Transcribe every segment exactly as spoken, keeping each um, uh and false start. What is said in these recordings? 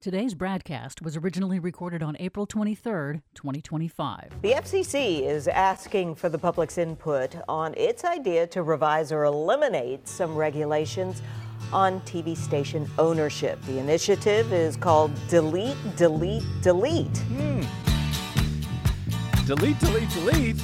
Today's broadcast was originally recorded on April twenty-third, twenty twenty-five. The F C C is asking for the public's input on its idea to revise or eliminate some regulations on T V station ownership. The initiative is called Delete, Delete, Delete. Hmm. Delete, delete, delete.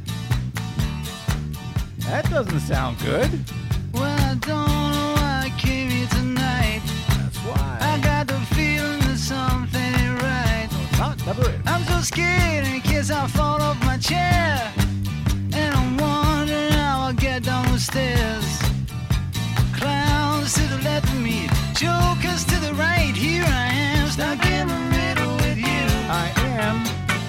That doesn't sound good. Well, I don't know why I came here tonight. That's why. I got the feeling that something ain't right. No, it's not. Never is. I'm so scared in case I fall off my chair. And I'm wondering how I'll get down the stairs. Clowns to the left of me, jokers to the right. Here I am, stuck in the middle with you. I am.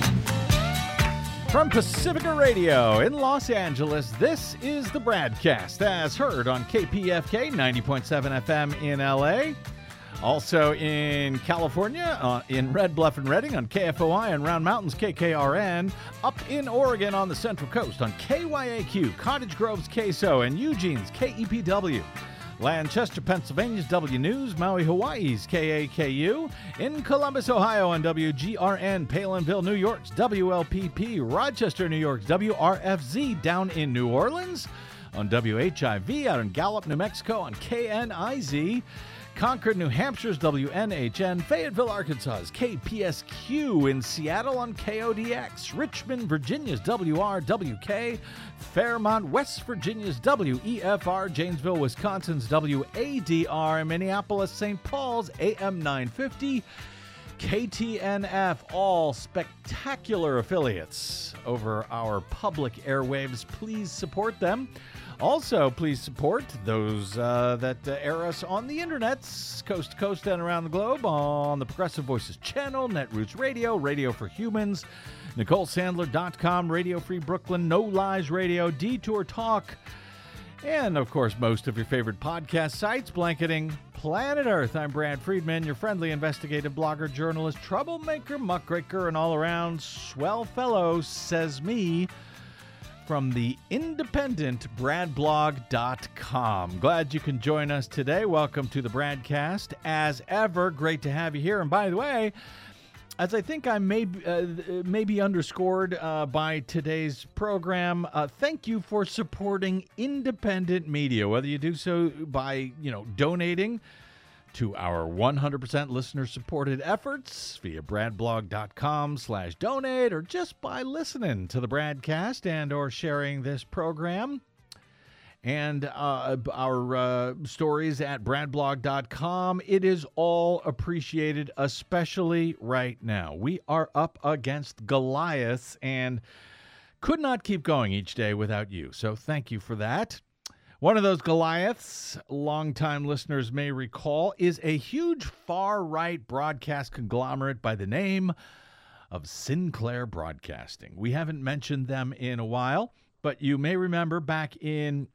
From Pacifica Radio in Los Angeles, this is the broadcast as heard on K P F K ninety point seven F M in L A. Also in California, uh, in Red Bluff and Redding on K F O I and Round Mountains K K R N. Up in Oregon on the Central Coast on K Y A Q, Cottage Grove's K S O, and Eugene's K E P W. Lancaster, Pennsylvania's W News, Maui, Hawaii's K A K U, in Columbus, Ohio on W G R N, Palinville, New York's W L P P, Rochester, New York's W R F Z, down in New Orleans on W H I V, out in Gallup, New Mexico on K N I Z, Concord, New Hampshire's W N H N, Fayetteville, Arkansas's K P S Q, in Seattle on K O D X, Richmond, Virginia's W R W K, Fairmont, West Virginia's W E F R, Janesville, Wisconsin's W A D R, and Minneapolis, Saint Paul's A M nine fifty, K T N F, all spectacular affiliates over our public airwaves. Please support them. Also, please support those uh, that uh, air us on the internets, coast to coast and around the globe, on the Progressive Voices channel, Netroots Radio, Radio for Humans, Nicole Sandler dot com, Radio Free Brooklyn, No Lies Radio, Detour Talk, and, of course, most of your favorite podcast sites blanketing planet Earth. I'm Brad Friedman, your friendly investigative blogger, journalist, troublemaker, muckraker, and all-around swell fellow, says me, from the independent brad blog dot com. Glad you can join us today. Welcome to the Bradcast. As ever, great to have you here. And by the way, as I think I may, uh, may be underscored uh, by today's program, uh, thank you for supporting independent media, whether you do so by, you know, donating to our one hundred percent listener-supported efforts via brad blog dot com slash donate, or just by listening to the Bradcast and or sharing this program. And uh, our uh, stories at brad blog dot com. It is all appreciated, especially right now. We are up against Goliaths and could not keep going each day without you. So thank you for that. One of those Goliaths, longtime listeners may recall, is a huge far-right broadcast conglomerate by the name of Sinclair Broadcasting. We haven't mentioned them in a while, but you may remember back in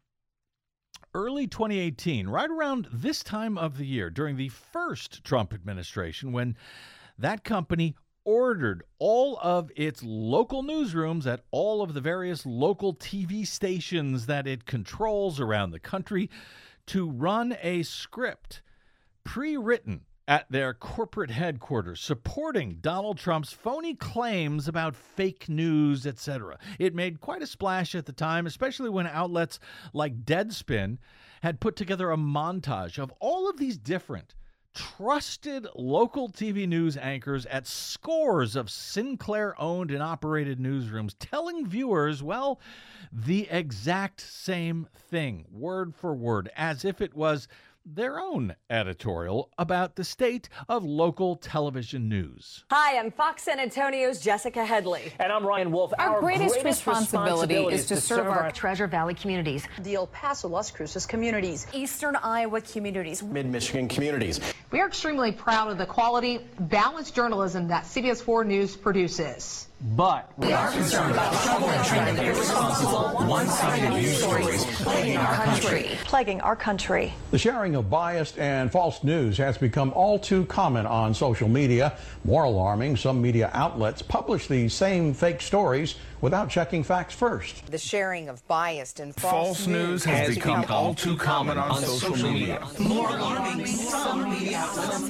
early twenty eighteen, right around this time of the year, during the first Trump administration, when that company ordered all of its local newsrooms at all of the various local T V stations that it controls around the country to run a script pre-written at their corporate headquarters supporting Donald Trump's phony claims about fake news, et cetera. It made quite a splash at the time, especially when outlets like Deadspin had put together a montage of all of these different trusted local T V news anchors at scores of Sinclair-owned and operated newsrooms telling viewers, well, the exact same thing, word for word, as if it was their own editorial about the state of local television news. Hi, I'm Fox San Antonio's Jessica Headley. And I'm Ryan Wolf. Our, Our greatest, greatest responsibility, responsibility is to, to serve, serve our, our Treasure Valley communities, the El Paso, Las Cruces communities, Eastern Iowa communities, Mid-Michigan communities. We are extremely proud of the quality, balanced journalism that C B S four News produces. But we are concerned about the trouble and trend of irresponsible, one-sided news stories plaguing our country. Plaguing our country. The sharing of biased and false news has become all too common on social media. More alarming, some media outlets publish these same fake stories without checking facts first. The sharing of biased and false, false news has, has become, become all too common on, on social, social media. media. More alarming, some media outlets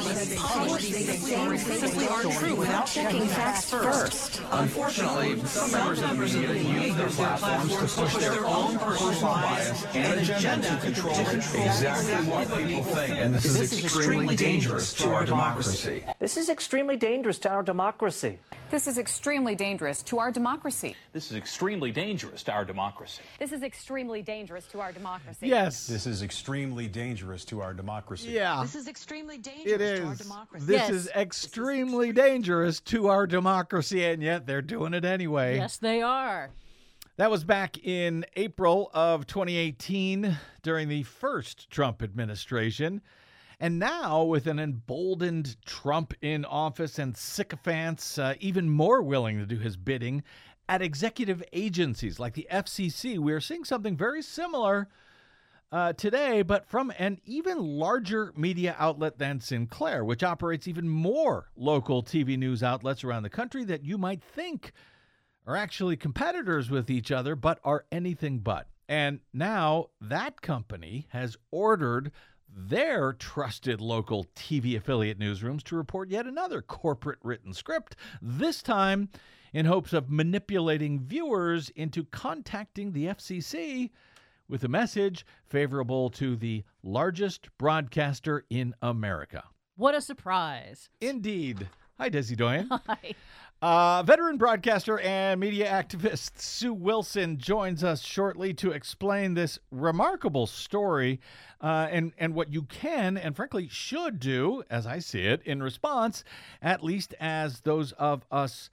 publish things that simply aren't true without checking facts first. Unfortunately, some members of the media use their platforms to push their own personal bias and agenda to control exactly what people think. And this, this is extremely dangerous to our democracy. This is extremely dangerous to our democracy. This is extremely dangerous to our democracy. This is extremely dangerous to our democracy. This is extremely dangerous to our democracy. Yes. This is extremely dangerous to our democracy. Yeah. This is extremely dangerous it is. to our democracy. This yes. is extremely dangerous to our democracy, and yet they're doing it anyway. Yes, they are. That was back in April of twenty eighteen during the first Trump administration. And now, with an emboldened Trump in office and sycophants uh, even more willing to do his bidding at executive agencies like the F C C, we are seeing something very similar uh, today, but from an even larger media outlet than Sinclair, which operates even more local T V news outlets around the country that you might think are actually competitors with each other, but are anything but. And now that company has ordered their trusted local T V affiliate newsrooms to report yet another corporate written script, this time in hopes of manipulating viewers into contacting the F C C with a message favorable to the largest broadcaster in America. What a surprise. Indeed. Hi, Desi Doyen. Hi. Uh, veteran broadcaster and media activist Sue Wilson joins us shortly to explain this remarkable story uh, and, and what you can and frankly should do, as I see it, in response, at least as those of us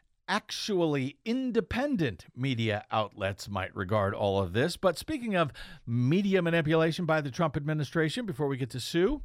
actually independent media outlets might regard all of this. But speaking of media manipulation by the Trump administration, before we get to Sue,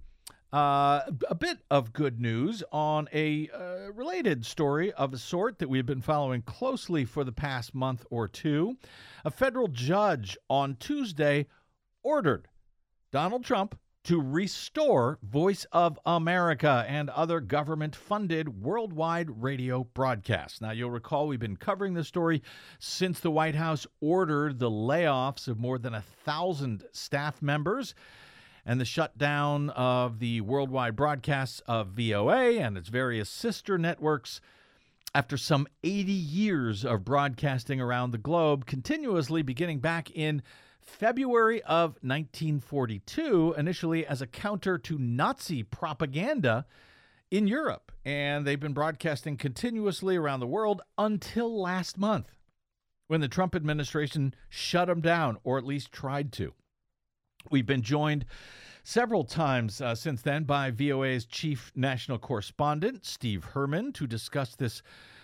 Uh, a bit of good news on a uh, related story of a sort that we've been following closely for the past month or two. A federal judge on Tuesday ordered Donald Trump to restore Voice of America and other government-funded worldwide radio broadcasts. Now, you'll recall we've been covering this story since the White House ordered the layoffs of more than a thousand staff members and the shutdown of the worldwide broadcasts of V O A and its various sister networks after some eighty years of broadcasting around the globe, continuously beginning back in February of nineteen forty-two, initially as a counter to Nazi propaganda in Europe. And they've been broadcasting continuously around the world until last month, when the Trump administration shut them down, or at least tried to. We've been joined several times uh, since then by V O A's chief national correspondent, Steve Herman, to discuss this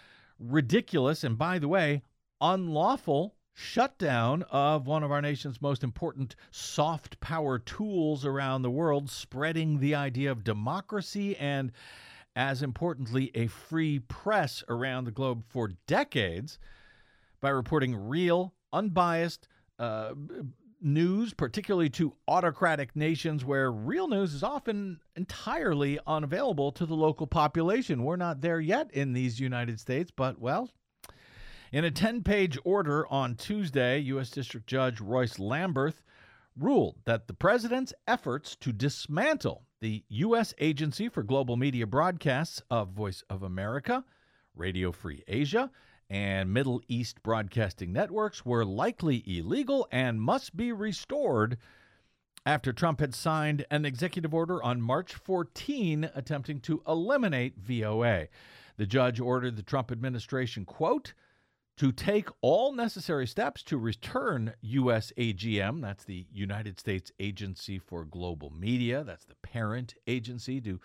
ridiculous and, by the way, unlawful shutdown of one of our nation's most important soft power tools around the world, spreading the idea of democracy and, as importantly, a free press around the globe for decades by reporting real, unbiased, uh, news, particularly to autocratic nations where real news is often entirely unavailable to the local population. We're not there yet in these United States, but, well, in a ten-page order on Tuesday, U S District Judge Royce Lamberth ruled that the president's efforts to dismantle the U S Agency for Global Media Broadcasts of Voice of America, Radio Free Asia, and Middle East broadcasting networks were likely illegal and must be restored after Trump had signed an executive order on March fourteenth attempting to eliminate V O A. The judge ordered the Trump administration, quote, to take all necessary steps to return U S A G M, that's the United States Agency for Global Media, that's the parent agency to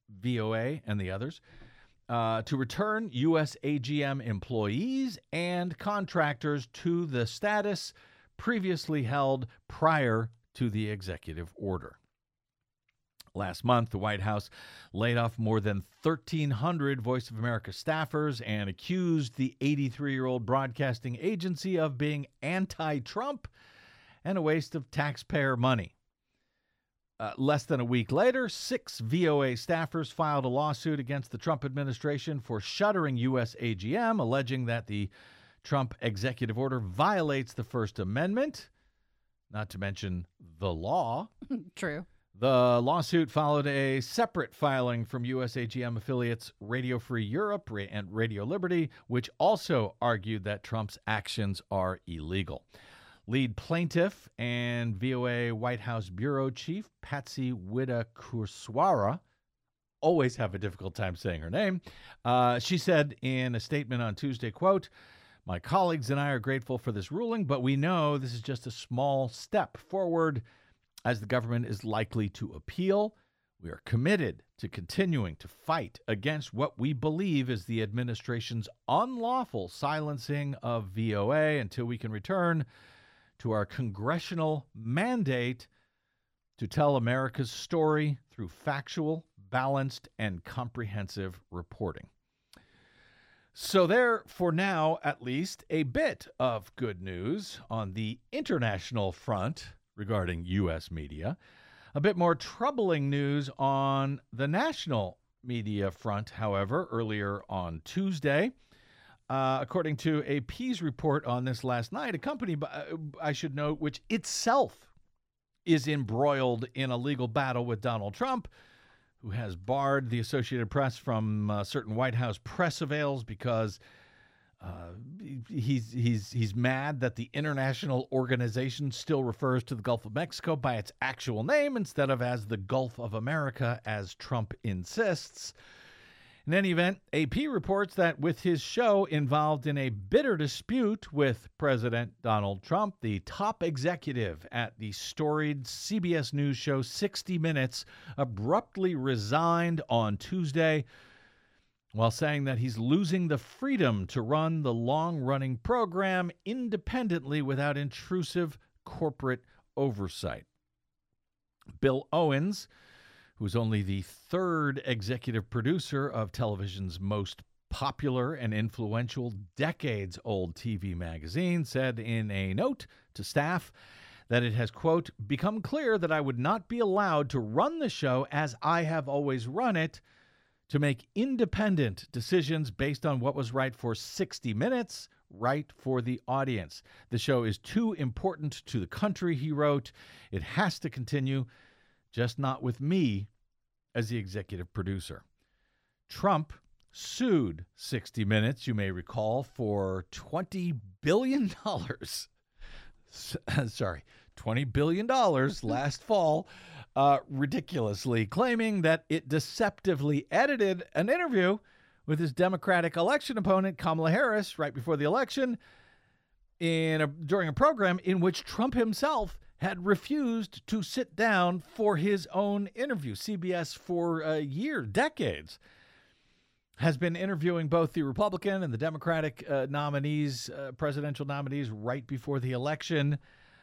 V O A and the others, Uh, to return U S A G M employees and contractors to the status previously held prior to the executive order. Last month, the White House laid off more than thirteen hundred Voice of America staffers and accused the eighty-three-year-old broadcasting agency of being anti-Trump and a waste of taxpayer money. Uh, less than a week later, six V O A staffers filed a lawsuit against the Trump administration for shuttering U S A G M, alleging that the Trump executive order violates the First Amendment, not to mention the law. True. The lawsuit followed a separate filing from U S A G M affiliates Radio Free Europe and Radio Liberty, which also argued that Trump's actions are illegal. Lead plaintiff and V O A White House bureau chief Patsy Widakuswara, always have a difficult time saying her name, uh, she said in a statement on Tuesday, quote, "My colleagues and I are grateful for this ruling, but we know this is just a small step forward as the government is likely to appeal. We are committed to continuing to fight against what we believe is the administration's unlawful silencing of V O A until we can return to our congressional mandate to tell America's story through factual, balanced, and comprehensive reporting." So there, for now at least, a bit of good news on the international front regarding U S media. A bit more troubling news on the national media front, however, earlier on Tuesday. Uh, according to A P's report on this last night, a company, uh, I should note, which itself is embroiled in a legal battle with Donald Trump, who has barred the Associated Press from uh, certain White House press avails because uh, he's he's he's mad that the international organization still refers to the Gulf of Mexico by its actual name instead of as the Gulf of America, as Trump insists. In any event, A P reports that with his show involved in a bitter dispute with President Donald Trump, the top executive at the storied C B S News show sixty minutes abruptly resigned on Tuesday while saying that he's losing the freedom to run the long-running program independently without intrusive corporate oversight. Bill Owens, who's only the third executive producer of television's most popular and influential decades-old T V magazine, said in a note to staff that it has, quote, "become clear that I would not be allowed to run the show as I have always run it, to make independent decisions based on what was right for sixty minutes, right for the audience. The show is too important to the country," he wrote. "It has to continue, just not with me as the executive producer." Trump sued sixty minutes, you may recall, for twenty billion dollars. Sorry, twenty billion dollars last fall, uh, ridiculously claiming that it deceptively edited an interview with his Democratic election opponent, Kamala Harris, right before the election, in a, during a program in which Trump himself had refused to sit down for his own interview. C B S for a year, decades, has been interviewing both the Republican and the Democratic uh, nominees, uh, presidential nominees, right before the election.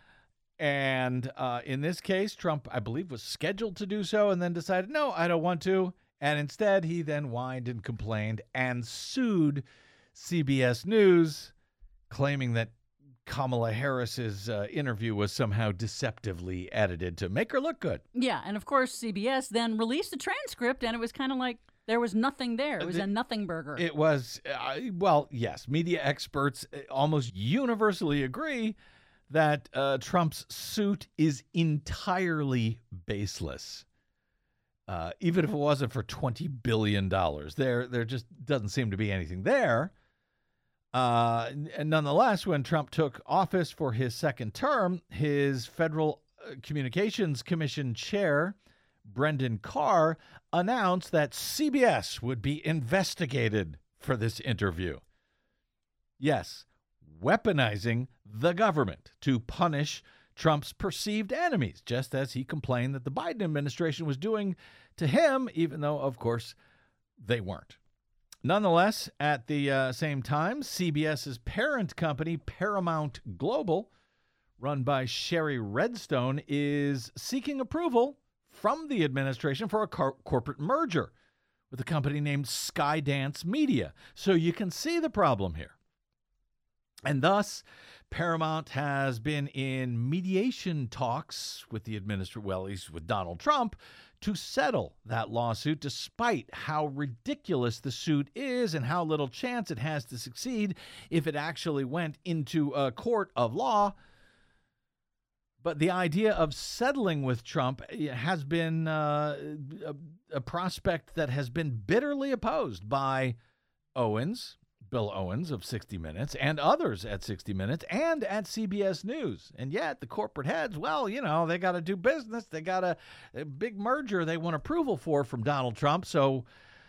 And uh, in this case, Trump, I believe, was scheduled to do so and then decided, no, I don't want to. And instead, he then whined and complained and sued C B S News, claiming that Kamala Harris's uh, interview was somehow deceptively edited to make her look good. Yeah, and of course, C B S then released a transcript, and it was kind of like there was nothing there. It was the, a nothing burger. It was, uh, well, yes, media experts almost universally agree that uh, Trump's suit is entirely baseless. Uh, even if it wasn't for twenty billion dollars, there, there just doesn't seem to be anything there. Uh, and nonetheless, when Trump took office for his second term, his Federal Communications Commission chair, Brendan Carr, announced that C B S would be investigated for this interview. Yes, weaponizing the government to punish Trump's perceived enemies, just as he complained that the Biden administration was doing to him, even though, of course, they weren't. Nonetheless, at the uh, same time, CBS's parent company, Paramount Global, run by Sherry Redstone, is seeking approval from the administration for a cor- corporate merger with a company named Skydance Media. So you can see the problem here. And thus, Paramount has been in mediation talks with the administration, well, at least with Donald Trump, to settle that lawsuit, despite how ridiculous the suit is and how little chance it has to succeed if it actually went into a court of law. But the idea of settling with Trump has been uh, a, a prospect that has been bitterly opposed by Owens, Bill Owens of sixty minutes, and others at sixty minutes and at C B S News. And yet the corporate heads, well, you know, they got to do business. They got a, a big merger they want approval for from Donald Trump. So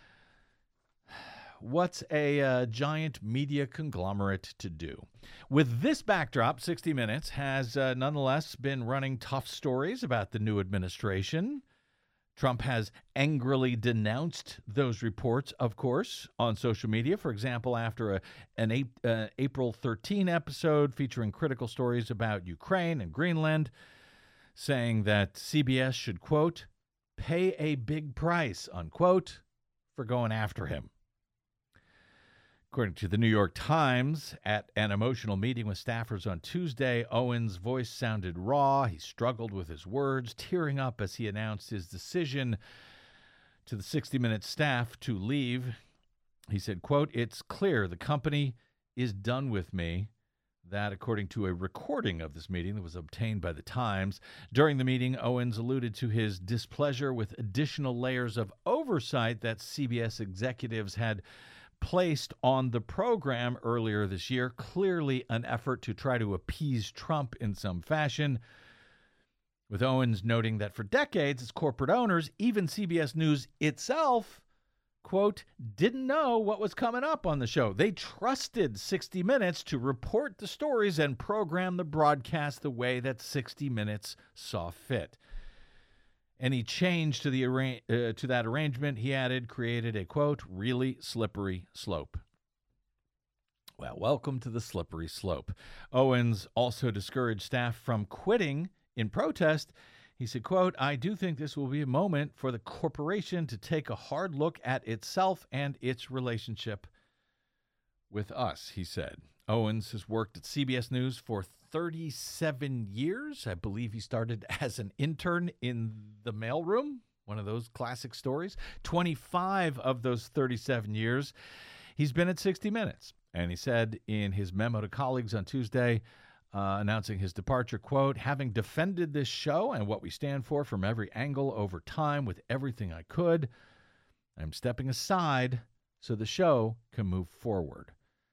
what's a uh, giant media conglomerate to do? With this backdrop, sixty minutes has uh, nonetheless been running tough stories about the new administration. Trump has angrily denounced those reports, of course, on social media. For example, after a, an uh, April thirteenth episode featuring critical stories about Ukraine and Greenland, saying that C B S should, quote, pay a big price, unquote, for going after him. According to the New York Times, at an emotional meeting with staffers on Tuesday, Owens' voice sounded raw. He struggled with his words, tearing up as he announced his decision to the sixty minutes staff to leave. He said, quote, it's clear the company is done with me. That, according to a recording of this meeting that was obtained by the Times. During the meeting, Owens alluded to his displeasure with additional layers of oversight that C B S executives had placed on the program earlier this year, clearly an effort to try to appease Trump in some fashion, with Owens noting that for decades as corporate owners, even C B S News itself, quote, didn't know what was coming up on the show. They trusted sixty minutes to report the stories and program the broadcast the way that sixty minutes saw fit. Any change to the arra- uh, to that arrangement, he added, created a, quote, really slippery slope. Well, welcome to the slippery slope. Owens also discouraged staff from quitting in protest. He said, quote, I do think this will be a moment for the corporation to take a hard look at itself and its relationship with us, he said. Owens has worked at C B S News for thirty-seven years. I believe he started as an intern in the mailroom, one of those classic stories. twenty-five of those thirty-seven years, he's been at sixty minutes. And he said in his memo to colleagues on Tuesday, uh, announcing his departure, quote, having defended this show and what we stand for from every angle over time with everything I could, I'm stepping aside so the show can move forward.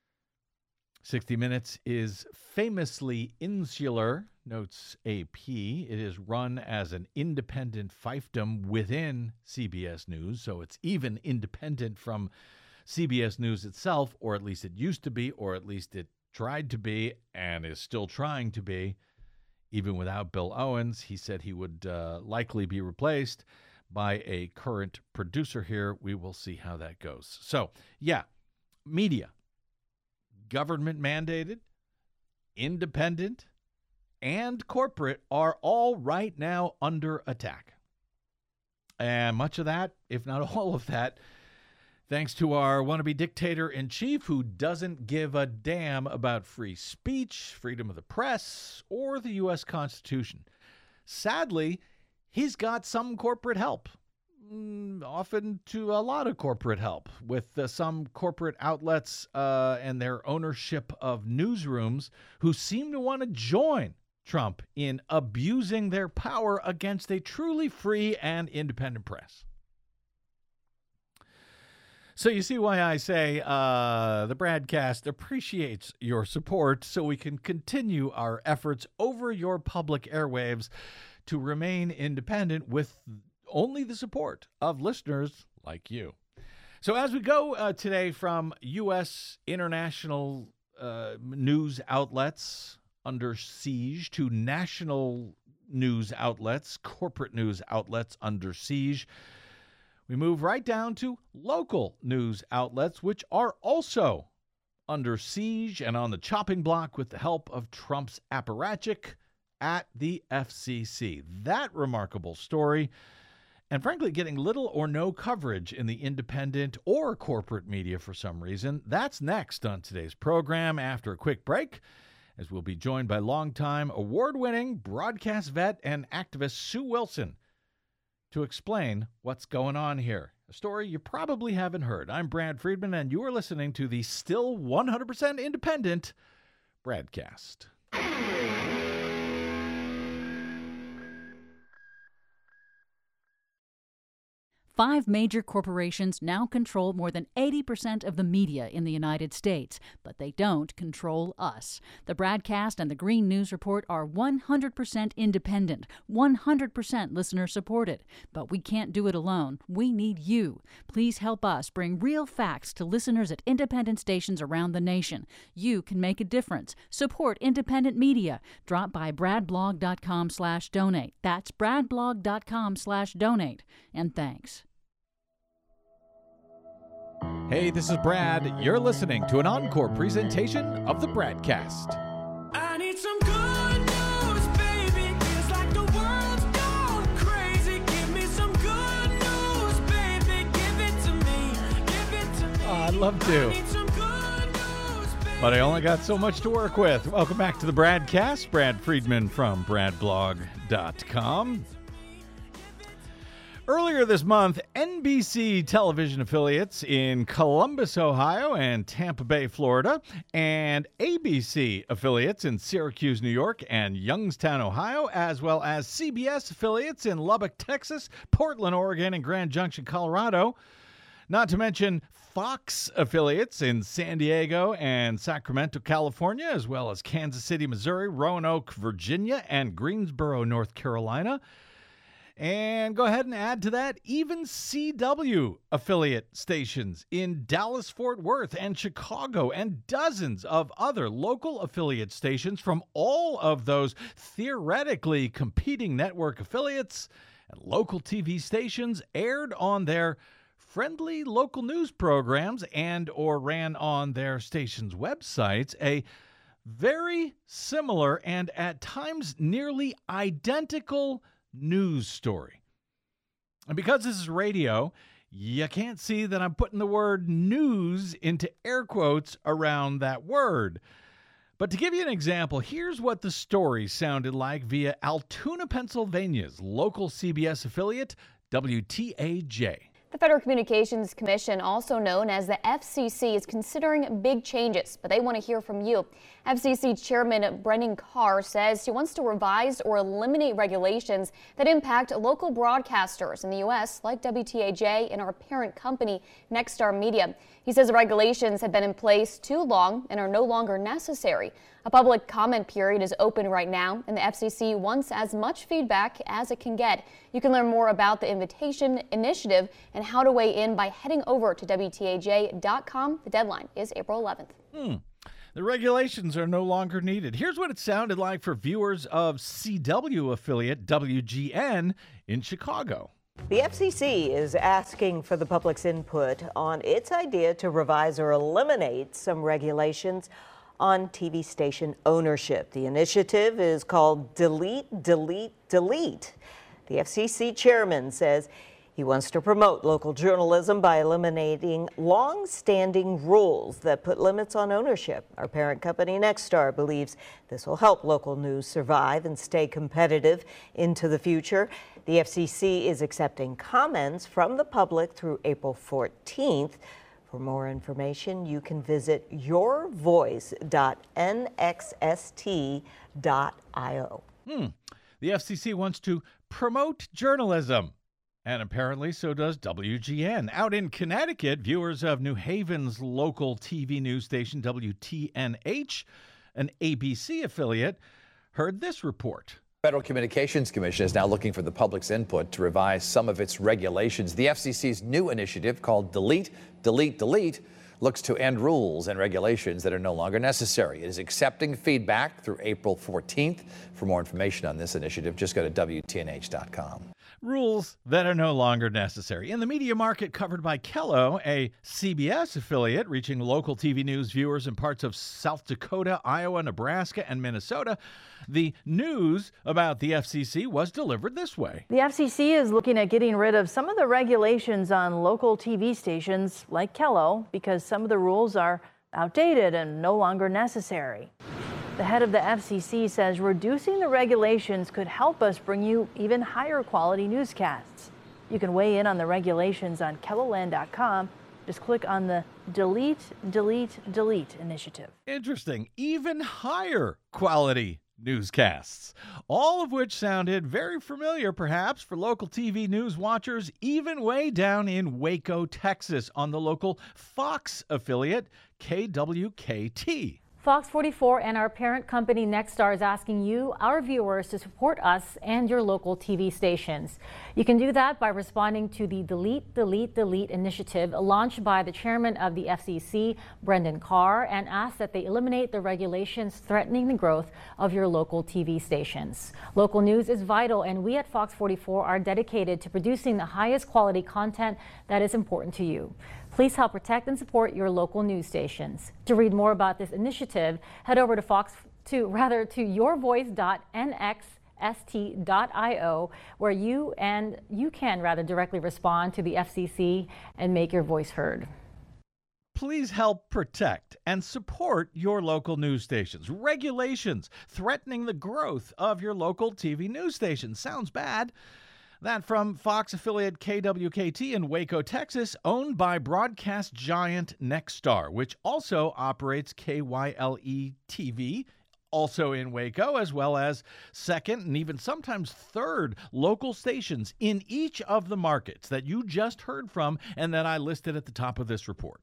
sixty minutes is famously insular, notes A P. It is run as an independent fiefdom within C B S News, so it's even independent from C B S News itself, or at least it used to be, or at least it tried to be, and is still trying to be, even without Bill Owens. He said he would uh, likely be replaced by a current producer here. We will see how that goes. So, yeah, media. Government mandated, independent, and corporate are all right now under attack. And much of that, if not all of that, thanks to our wannabe dictator-in-chief who doesn't give a damn about free speech, freedom of the press, or the U S Constitution. Sadly, he's got some corporate help. Often to a lot of corporate help, with uh, some corporate outlets uh, and their ownership of newsrooms who seem to want to join Trump in abusing their power against a truly free and independent press. So you see why I say uh, the Bradcast appreciates your support so we can continue our efforts over your public airwaves to remain independent with only the support of listeners like you. So as we go uh, today from U S international uh, news outlets under siege to national news outlets, corporate news outlets under siege, we move right down to local news outlets, which are also under siege and on the chopping block with the help of Trump's apparatchik at the F C C. That remarkable story and frankly getting little or no coverage in the independent or corporate media for some reason. That's next on today's program after a quick break, as we'll be joined by longtime award-winning broadcast vet and activist Sue Wilson to explain what's going on here. A story you probably haven't heard. I'm Brad Friedman, and you are listening to the still one hundred percent independent BradCast. Five major corporations now control more than eighty percent of the media in the United States, but they don't control us. The BradCast and the Green News Report are one hundred percent independent, one hundred percent listener-supported. But we can't do it alone. We need you. Please help us bring real facts to listeners at independent stations around the nation. You can make a difference. Support independent media. Drop by bradblog.com slash donate. That's bradblog.com slash donate. And thanks. Hey, this is Brad. You're listening to an encore presentation of the BradCast. I need some good news, baby. Feels like the world's gone crazy. Give me some good news, baby. Give it to me. Give it to me. Oh, I'd love to. I need some good news, baby. But I only got so much to work with. Welcome back to the BradCast. Brad Friedman from bradblog dot com. Earlier this month, N B C television affiliates in Columbus, Ohio and Tampa Bay, Florida, and A B C affiliates in Syracuse, New York and Youngstown, Ohio, as well as C B S affiliates in Lubbock, Texas, Portland, Oregon, and Grand Junction, Colorado, not to mention Fox affiliates in San Diego and Sacramento, California, as well as Kansas City, Missouri, Roanoke, Virginia, and Greensboro, North Carolina. And go ahead and add to that even C W affiliate stations in Dallas, Fort Worth, and Chicago, and dozens of other local affiliate stations from all of those theoretically competing network affiliates and local T V stations aired on their friendly local news programs and or ran on their stations' websites a very similar and at times nearly identical news story. And because this is radio, you can't see that I'm putting the word news into air quotes around that word. But to give you an example, here's what the story sounded like via Altoona, Pennsylvania's local C B S affiliate, W T A J. The Federal Communications Commission, also known as the F C C, is considering big changes, but they want to hear from you. F C C Chairman Brendan Carr says he wants to revise or eliminate regulations that impact local broadcasters in the U S like W T A J and our parent company, Nexstar Media. He says the regulations have been in place too long and are no longer necessary. A public comment period is open right now, and the F C C wants as much feedback as it can get. You can learn more about the invitation initiative and how to weigh in by heading over to W T A J dot com. The deadline is April eleventh. Hmm. The regulations are no longer needed. Here's what it sounded like for viewers of C W affiliate W G N in Chicago. The F C C is asking for the public's input on its idea to revise or eliminate some regulations on T V station ownership. The initiative is called Delete, Delete, Delete. The F C C chairman says he wants to promote local journalism by eliminating long-standing rules that put limits on ownership. Our parent company, Nexstar, believes this will help local news survive and stay competitive into the future. The F C C is accepting comments from the public through April fourteenth. For more information, you can visit your voice dot N X S T dot I O. Hmm. The F C C wants to promote journalism, and apparently so does W G N. Out in Connecticut, viewers of New Haven's local T V news station W T N H, an A B C affiliate, heard this report. Federal Communications Commission is now looking for the public's input to revise some of its regulations. The F C C's new initiative, called Delete, Delete, Delete, looks to end rules and regulations that are no longer necessary. It is accepting feedback through April fourteenth. For more information on this initiative, just go to W T N H dot com. Rules that are no longer necessary. In the media market covered by Kello, a C B S affiliate reaching local T V news viewers in parts of South Dakota, Iowa, Nebraska, and Minnesota, the news about the F C C was delivered this way. The F C C is looking at getting rid of some of the regulations on local T V stations like Kello because some of the rules are outdated and no longer necessary. The head of the F C C says reducing the regulations could help us bring you even higher quality newscasts. You can weigh in on the regulations on kelloland dot com. Just click on the Delete, Delete, Delete initiative. Interesting. Even higher quality newscasts, all of which sounded very familiar, perhaps, for local T V news watchers, even way down in Waco, Texas, on the local Fox affiliate, K W K T. Fox forty-four and our parent company Nexstar is asking you, our viewers, to support us and your local T V stations. You can do that by responding to the Delete, Delete, Delete initiative launched by the chairman of the F C C, Brendan Carr, and ask that they eliminate the regulations threatening the growth of your local T V stations. Local news is vital, and we at Fox forty-four are dedicated to producing the highest quality content that is important to you. Please help protect and support your local news stations. To read more about this initiative, head over to Fox to rather to your voice dot n x s t dot i o, where you and you can rather directly respond to the F C C and make your voice heard. Please help protect and support your local news stations. Regulations threatening the growth of your local T V news station. Sounds bad. That from Fox affiliate K W K T in Waco, Texas, owned by broadcast giant Nexstar, which also operates K Y L E T V, also in Waco, as well as second and even sometimes third local stations in each of the markets that you just heard from and that I listed at the top of this report.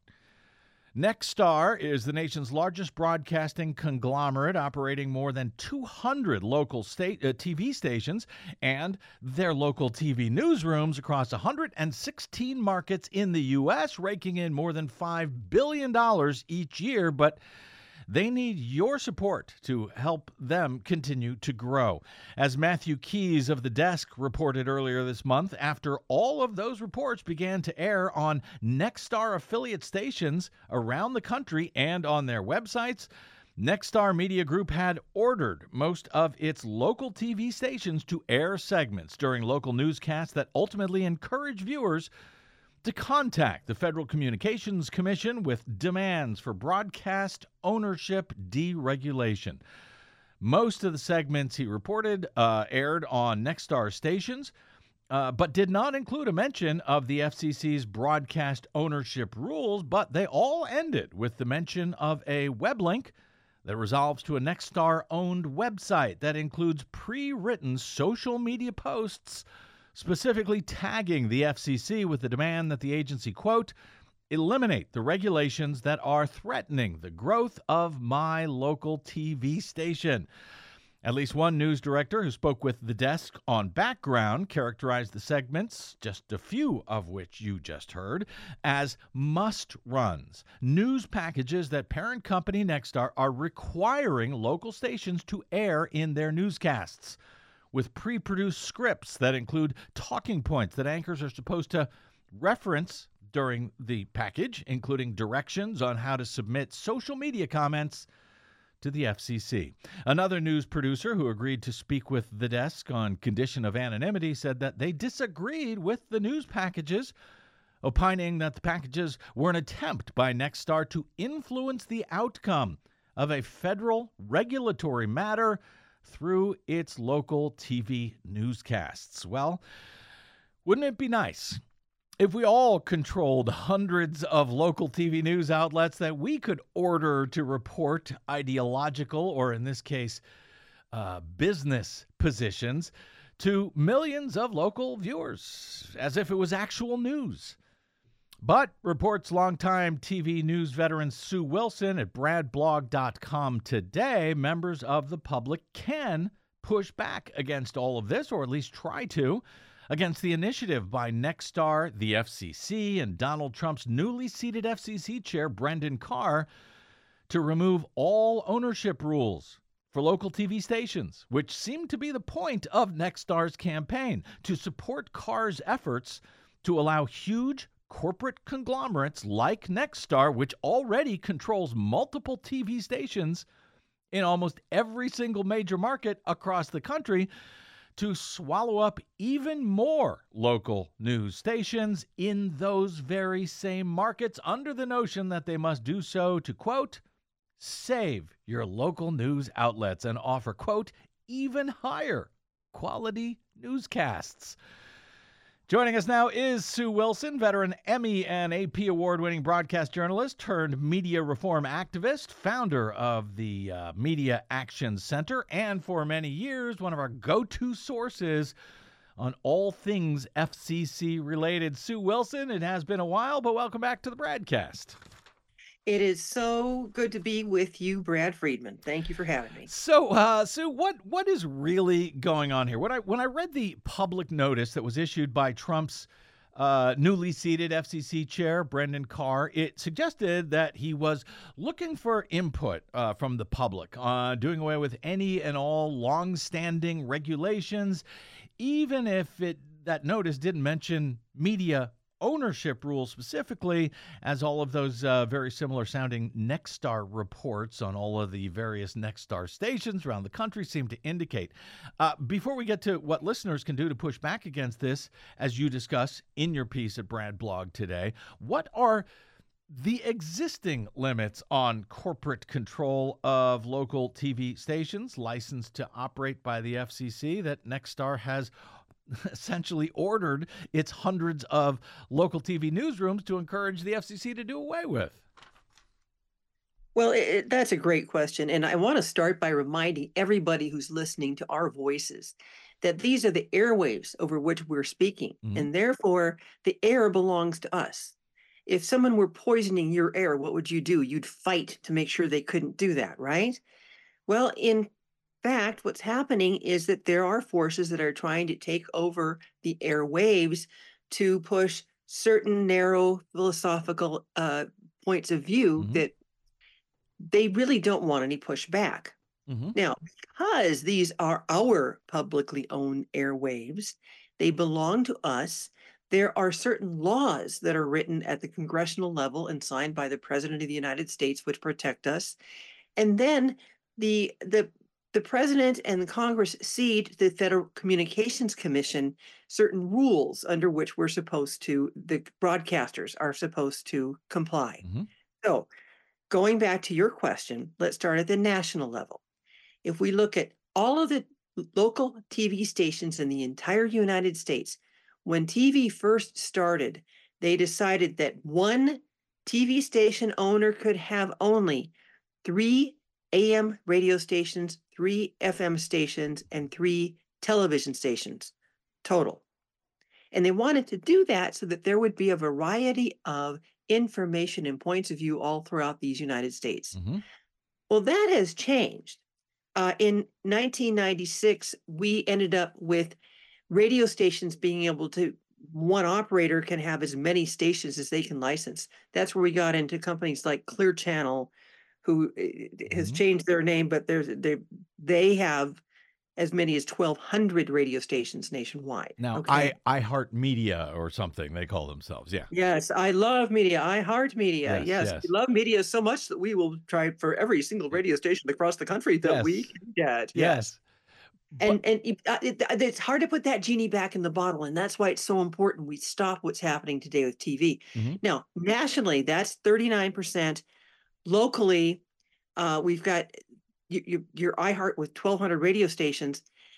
Nexstar is the nation's largest broadcasting conglomerate, operating more than two hundred local state, uh, T V stations and their local T V newsrooms across one hundred sixteen markets in the U S, raking in more than five billion dollars each year. But they need your support to help them continue to grow. As Matthew Keys of The Desk reported earlier this month, after all of those reports began to air on Nexstar affiliate stations around the country and on their websites, Nexstar Media Group had ordered most of its local T V stations to air segments during local newscasts that ultimately encourage viewers to contact the Federal Communications Commission with demands for broadcast ownership deregulation. Most of the segments, he reported, uh, aired on Nexstar stations, uh, but did not include a mention of the F C C's broadcast ownership rules, but they all ended with the mention of a web link that resolves to a Nexstar-owned website that includes pre-written social media posts specifically tagging the F C C with the demand that the agency, quote, eliminate the regulations that are threatening the growth of my local T V station. At least one news director who spoke with The Desk on Background characterized the segments, just a few of which you just heard, as must-runs, news packages that parent company Nexstar are requiring local stations to air in their newscasts, with pre-produced scripts that include talking points that anchors are supposed to reference during the package, including directions on how to submit social media comments to the F C C. Another news producer who agreed to speak with The Desk on condition of anonymity said that they disagreed with the news packages, opining that the packages were an attempt by Nexstar to influence the outcome of a federal regulatory matter through its local T V newscasts. Well, wouldn't it be nice if we all controlled hundreds of local T V news outlets that we could order to report ideological, or in this case, uh, business positions to millions of local viewers as if it was actual news? But, reports longtime T V news veteran Sue Wilson at brad blog dot com today, members of the public can push back against all of this, or at least try to, against the initiative by Nexstar, the F C C, and Donald Trump's newly seated F C C chair, Brendan Carr, to remove all ownership rules for local T V stations, which seemed to be the point of Nexstar's campaign, to support Carr's efforts to allow huge corporate conglomerates like Nexstar, which already controls multiple T V stations in almost every single major market across the country, to swallow up even more local news stations in those very same markets under the notion that they must do so to, quote, save your local news outlets and offer, quote, even higher quality newscasts. Joining us now is Sue Wilson, veteran Emmy and A P award-winning broadcast journalist turned media reform activist, founder of the uh, Media Action Center, and for many years, one of our go-to sources on all things F C C related. Sue Wilson, it has been a while, but welcome back to the Bradcast. It is so good to be with you, Brad Friedman. Thank you for having me. So, uh, Sue, what what is really going on here? When I when I read the public notice that was issued by Trump's uh, newly seated F C C chair, Brendan Carr, it suggested that he was looking for input uh, from the public, uh, doing away with any and all longstanding regulations, even if it that notice didn't mention media ownership rules specifically, as all of those uh, very similar sounding Nexstar reports on all of the various Nexstar stations around the country seem to indicate. Uh, before we get to what listeners can do to push back against this, as you discuss in your piece at Brad Blog today, what are the existing limits on corporate control of local T V stations licensed to operate by the F C C that Nexstar has essentially ordered its hundreds of local T V newsrooms to encourage the F C C to do away with? Well, it, it- that's a great question. And I want to start by reminding everybody who's listening to our voices that these are the airwaves over which we're speaking. Mhm. And therefore, the air belongs to us. If someone were poisoning your air, what would you do? You'd fight to make sure they couldn't do that, right? Well, in fact, what's happening is that there are forces that are trying to take over the airwaves to push certain narrow philosophical uh, points of view that they really don't want any pushback. Now, because these are our publicly owned airwaves, they belong to us. There are certain laws that are written at the congressional level and signed by the President of the United States, which protect us. And then the the the president and the Congress cede to the Federal Communications Commission certain rules under which we're supposed to, the broadcasters are supposed to comply. So, going back to your question, let's start at the national level. If we look at all of the local T V stations in the entire United States, when T V first started, they decided that one T V station owner could have only three A M radio stations, three F M stations, and three television stations total. And they wanted to do that so that there would be a variety of information and points of view all throughout these United States. Well, that has changed. Uh, in nineteen ninety-six, we ended up with radio stations being able to, one operator can have as many stations as they can license. That's where we got into companies like Clear Channel, who uh, has changed their name, but there's they they have as many as twelve hundred radio stations nationwide. Now, okay? I iHeart Media or something they call themselves. Yeah. Yes, I love media. I heart media. Yes, Yes, yes. we love media so much that we will try for every single radio station across the country that Yes. we can get. Yes. And and it, uh, it, uh, it's hard to put that genie back in the bottle, and that's why it's so important we stop what's happening today with T V. Now, nationally, that's thirty-nine percent. Locally, uh, we've got your, your, your iHeart with twelve hundred radio stations.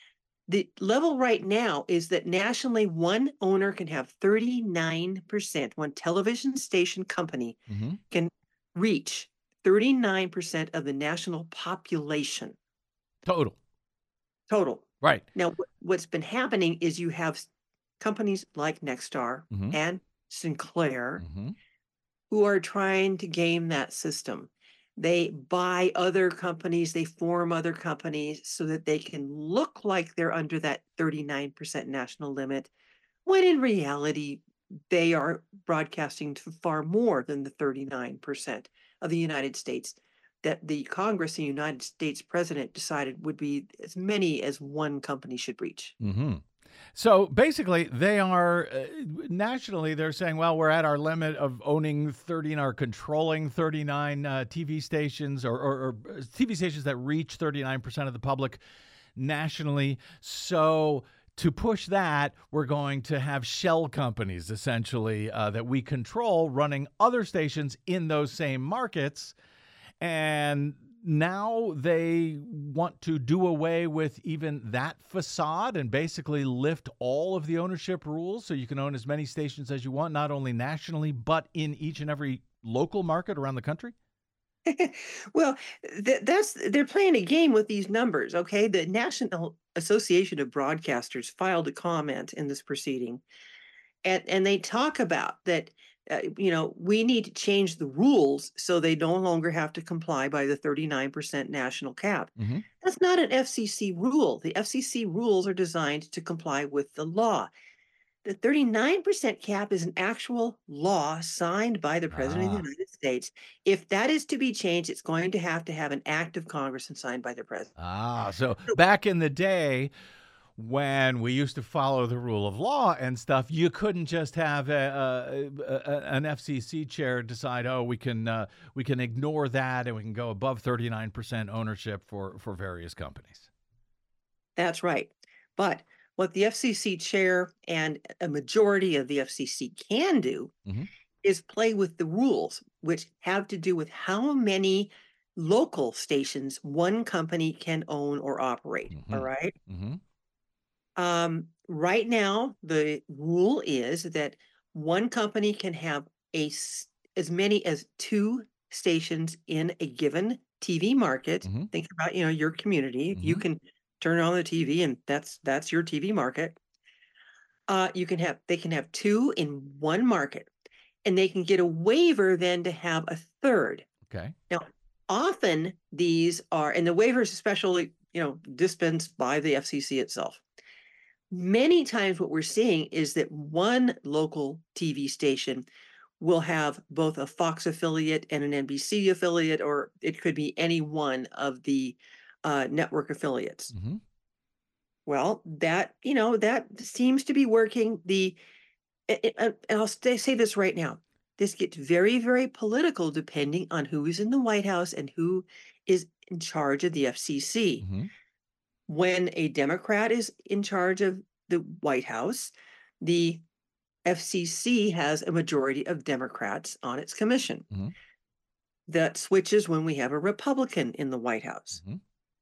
The level right now is that nationally, one owner can have thirty-nine percent, one television station company can reach thirty-nine percent of the national population. Total. Total. Right. Now, wh- what's been happening is you have s- companies like Nexstar Mhm. and Sinclair Mm-hmm. who are trying to game that system. They buy other companies, they form other companies so that they can look like they're under that thirty-nine percent national limit, when in reality, they are broadcasting to far more than the thirty-nine percent of the United States. that the Congress and United States president decided would be as many as one company should reach. Mm-hmm. So basically, they are uh, nationally, they're saying, well, we're at our limit of owning thirty or controlling thirty-nine uh, T V stations or, or, or T V stations that reach thirty-nine percent of the public nationally. So to push that, we're going to have shell companies, essentially, uh, that we control running other stations in those same markets. And now they want to do away with even that facade and basically lift all of the ownership rules so you can own as many stations as you want, not only nationally, but in each and every local market around the country? Well, th- that's they're playing a game with these numbers, okay? The National Association of Broadcasters filed a comment in this proceeding, and and they talk about that, uh, you know, we need to change the rules so they no longer have to comply by the thirty-nine percent national cap. Mm-hmm. That's not an F C C rule. The F C C rules are designed to comply with the law. The thirty-nine percent cap is an actual law signed by the President Ah. of the United States. If that is to be changed, it's going to have to have an act of Congress and signed by the President. Ah, so back in the day when we used to follow the rule of law and stuff, you couldn't just have a, a, a, an F C C chair decide, oh, we can uh, we can ignore that and we can go above thirty-nine percent ownership for, for various companies. That's right. But what the F C C chair and a majority of the F C C can do Mm-hmm. is play with the rules, which have to do with how many local stations one company can own or operate. Mm-hmm. All right. Mm-hmm. Um, right now, the rule is that one company can have a s- as many as two stations in a given T V market. Mm-hmm. Think about, you know, your community. You Mhm. can turn on the T V, and that's that's your T V market. Uh, you can have they can have two in one market, and they can get a waiver then to have a third. Okay. Now, often these are, and the waivers especially, you know, dispensed by the F C C itself. Many times what we're seeing is that one local T V station will have both a Fox affiliate and an N B C affiliate, or it could be any one of the uh, network affiliates. Mm-hmm. Well, that, you know, that seems to be working. The, it, it- uh, and I'll stay, say this right now. This gets very, very political depending on who is in the White House and who is in charge of the F C C. Mm-hmm. When a Democrat is in charge of the White House, the F C C has a majority of Democrats on its commission. Mhm. That switches when we have a Republican in the White House. Mhm.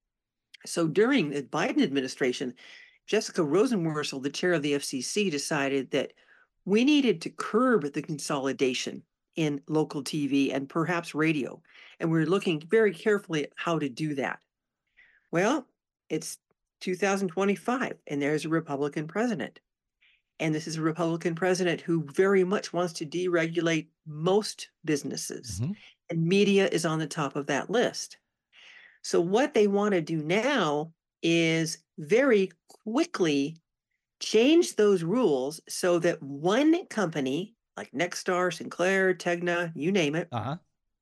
So during the Biden administration, Jessica Rosenworcel, the chair of the F C C, decided that we needed to curb the consolidation in local T V and perhaps radio. And we're looking very carefully at how to do that. Well, it's two thousand twenty-five, and there's a Republican president. And this is a Republican president who very much wants to deregulate most businesses. Mhm. And media is on the top of that list. So what they want to do now is very quickly change those rules so that one company, like Nexstar, Sinclair, Tegna, you name it, Uh-huh.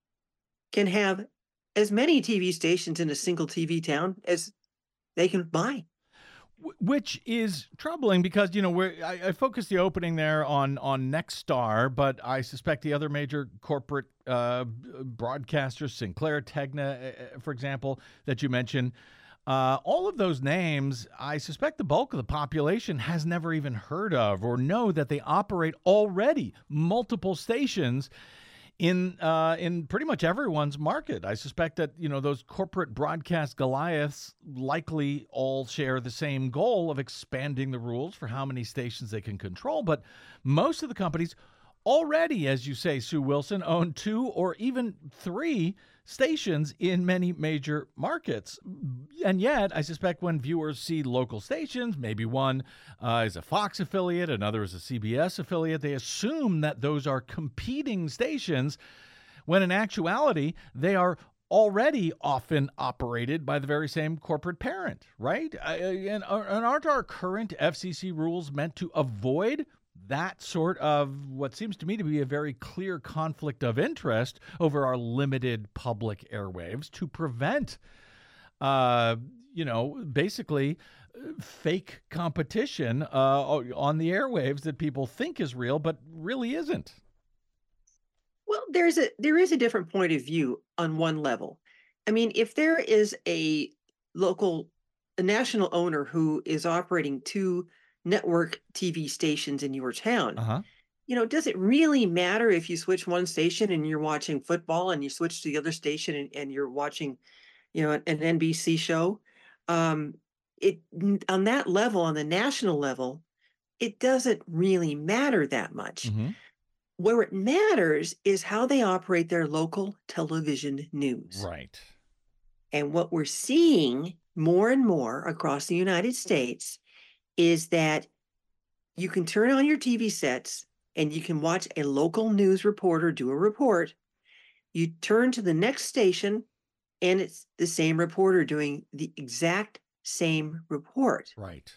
can have as many T V stations in a single T V town as they can buy. Wh- Which is troubling because, you know, we're, I, I focused the opening there on on Nexstar, but I suspect the other major corporate uh, b- broadcasters, Sinclair, Tegna, uh, for example, that you mentioned, uh, all of those names, I suspect the bulk of the population has never even heard of or know that they operate already multiple stations in uh, in pretty much everyone's market. I suspect that, you know, those corporate broadcast Goliaths likely all share the same goal of expanding the rules for how many stations they can control. But most of the companies already, as you say, Sue Wilson, own two or even three stations in many major markets. And yet, I suspect when viewers see local stations, maybe one uh, is a Fox affiliate, another is a C B S affiliate, they assume that those are competing stations, when in actuality, they are already often operated by the very same corporate parent, right? Uh, and, and aren't our current F C C rules meant to avoid that sort of what seems to me to be a very clear conflict of interest over our limited public airwaves to prevent, uh, you know, basically fake competition uh, on the airwaves that people think is real, but really isn't. Well, there's a there is a different point of view on one level. I mean, if there is a local, a national owner who is operating two network T V stations in your town, Uh-huh. you know, does it really matter if you switch one station and you're watching football and you switch to the other station and, and you're watching, you know, an, an N B C show? Um, it on that level, on the national level, it doesn't really matter that much. Mhm. Where it matters is how they operate their local television news. Right. And what we're seeing more and more across the United States is that you can turn on your T V sets and you can watch a local news reporter do a report. You turn to the next station and it's the same reporter doing the exact same report. Right.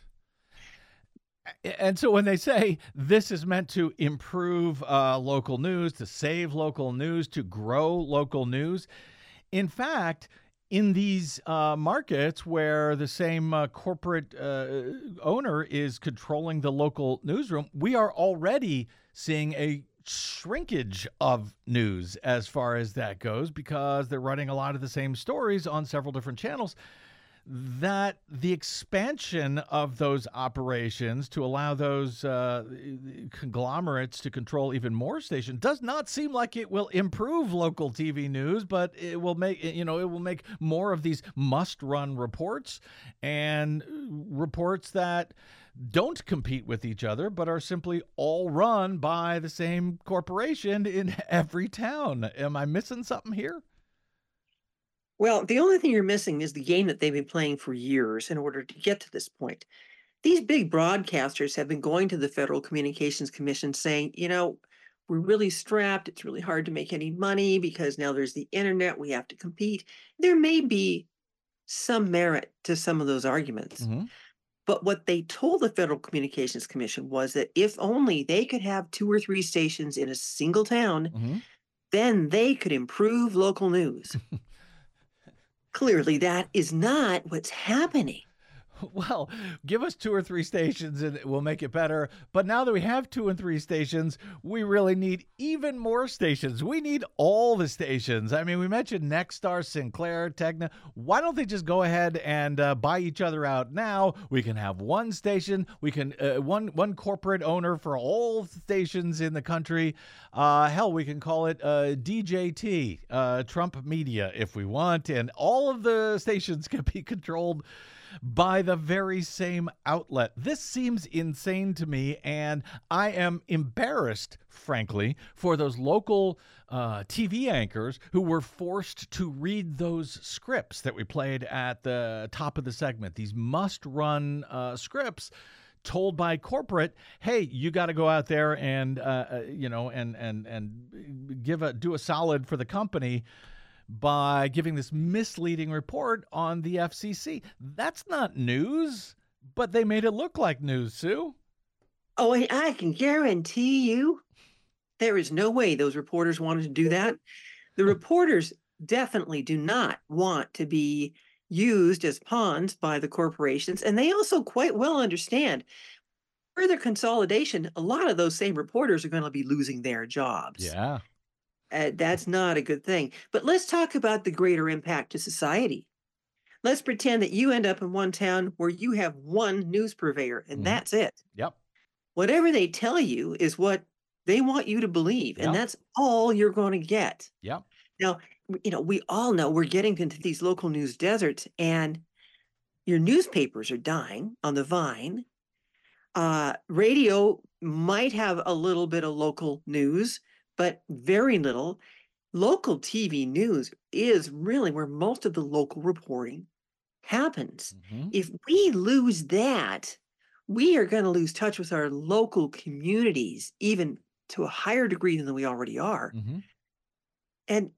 A- And so when they say this is meant to improve uh, local news, to save local news, to grow local news, in fact, in these uh, markets where the same uh, corporate uh, owner is controlling the local newsroom, we are already seeing a shrinkage of news as far as that goes because they're running a lot of the same stories on several different channels. That the expansion of those operations to allow those uh, conglomerates to control even more stations does not seem like it will improve local T V news, but it will make, you know, it will make more of these must-run reports and reports that don't compete with each other, but are simply all run by the same corporation in every town. Am I missing something here? Well, the only thing you're missing is the game that they've been playing for years in order to get to this point. These big broadcasters have been going to the Federal Communications Commission saying, you know, we're really strapped. It's really hard to make any money because now there's the internet. We have to compete. There may be some merit to some of those arguments. Mm-hmm. But what they told the Federal Communications Commission was that if only they could have two or three stations in a single town, Mm-hmm. then they could improve local news. Clearly, that is not what's happening. Well, give us two or three stations and we'll make it better. But now that we have two and three stations, we really need even more stations. We need all the stations. I mean, we mentioned Nexstar, Sinclair, Tegna. Why don't they just go ahead and uh, buy each other out now? We can have one station. We can uh, one one corporate owner for all stations in the country. Uh, hell, we can call it uh, D J T, uh, Trump Media, if we want. And all of the stations can be controlled by the very same outlet. This seems insane to me, and I am embarrassed, frankly, for those local uh, T V anchors who were forced to read those scripts that we played at the top of the segment, these must-run uh, scripts told by corporate, hey, you got to go out there and, uh, uh, you know, and, and, and give a, do a solid for the company by giving this misleading report on the F C C. That's not news, but they made it look like news, Sue. Oh, I I can guarantee you there is no way those reporters wanted to do that. The reporters definitely do not want to be used as pawns by the corporations, and they also quite well understand further consolidation, a lot of those same reporters are going to be losing their jobs. Yeah. Uh, that's not a good thing. But let's talk about the greater impact to society. Let's pretend that you end up in one town where you have one news purveyor, and Mhm. that's it. Yep. Whatever they tell you is what they want you to believe, and Yep. that's all you're going to get. Yep. Now, w- you know, we all know we're getting into these local news deserts, and your newspapers are dying on the vine. Uh, radio might have a little bit of local news, but very little. Local T V news is really where most of the local reporting happens. Mhm. If we lose that, we are going to lose touch with our local communities, even to a higher degree than we already are. Mhm. And it,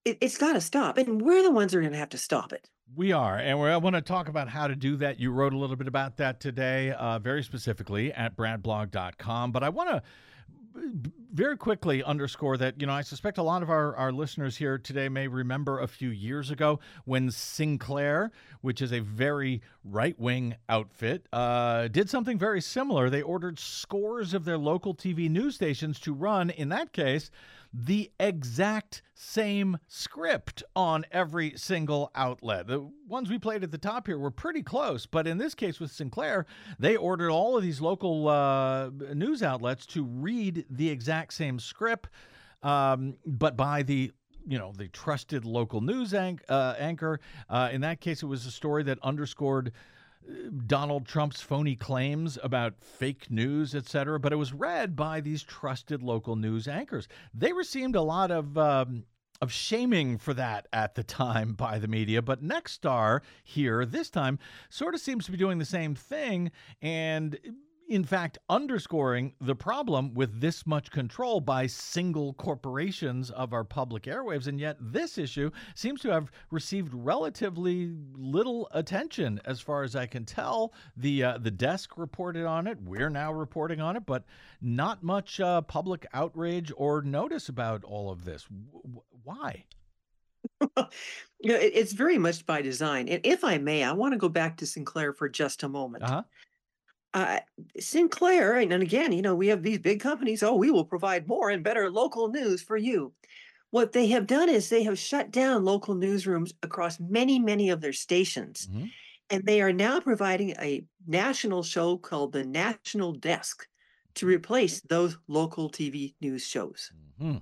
it, it's got to stop. And we're the ones who are going to have to stop it. We are, and we I want to talk about how to do that. You wrote a little bit about that today, uh, very specifically at brad blog dot com. But I want to very quickly underscore that, you know, I suspect a lot of our, our listeners here today may remember a few years ago when Sinclair, which is a very right-wing outfit, uh, did something very similar. They ordered scores of their local T V news stations to run, in that case, the exact same script on every single outlet. The ones we played at the top here were pretty close, but in this case with Sinclair, they ordered all of these local uh, news outlets to read the exact same script, um, but by the you know, the trusted local news anch- uh, anchor. Uh, in that case, it was a story that underscored Donald Trump's phony claims about fake news, et cetera, but it was read by these trusted local news anchors. They received a lot of um, of shaming for that at the time by the media, but Nexstar here this time sort of seems to be doing the same thing, and in fact underscoring the problem with this much control by single corporations of our public airwaves. And yet this issue seems to have received relatively little attention as far as I can tell. The uh, the desk reported on it. We're now reporting on it, but not much uh, public outrage or notice about all of this. W- why? You know, it- it's very much by design. And if I may, I want to go back to Sinclair for just a moment. Uh-huh. Uh, Sinclair, and and again, you know, we have these big companies. Oh, we will provide more and better local news for you. What they have done is they have shut down local newsrooms across many, many of their stations. Mhm. And they are now providing a national show called the National Desk to replace those local T V news shows. Mhm.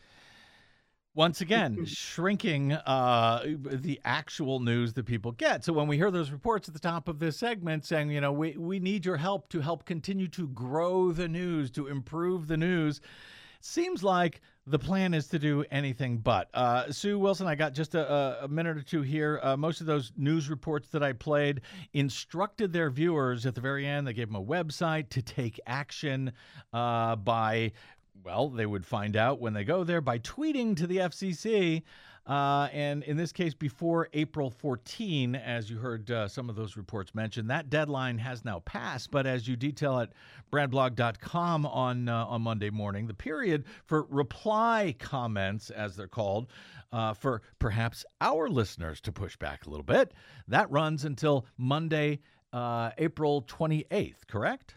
Once again, shrinking uh, the actual news that people get. So when we hear those reports at the top of this segment saying, you know, we, we need your help to help continue to grow the news, to improve the news, seems like the plan is to do anything but. Uh, Sue Wilson, I got just a, a minute or two here. Uh, most of those news reports that I played instructed their viewers at the very end. They gave them a website to take action uh, by... Well, they would find out when they go there by tweeting to the F C C, uh, and in this case, before April fourteenth, as you heard uh, some of those reports mentioned. That deadline has now passed, but as you detail at brad blog dot com on, uh, on Monday morning, the period for reply comments, as they're called, uh, for perhaps our listeners to push back a little bit, that runs until Monday, uh, April twenty-eighth, correct?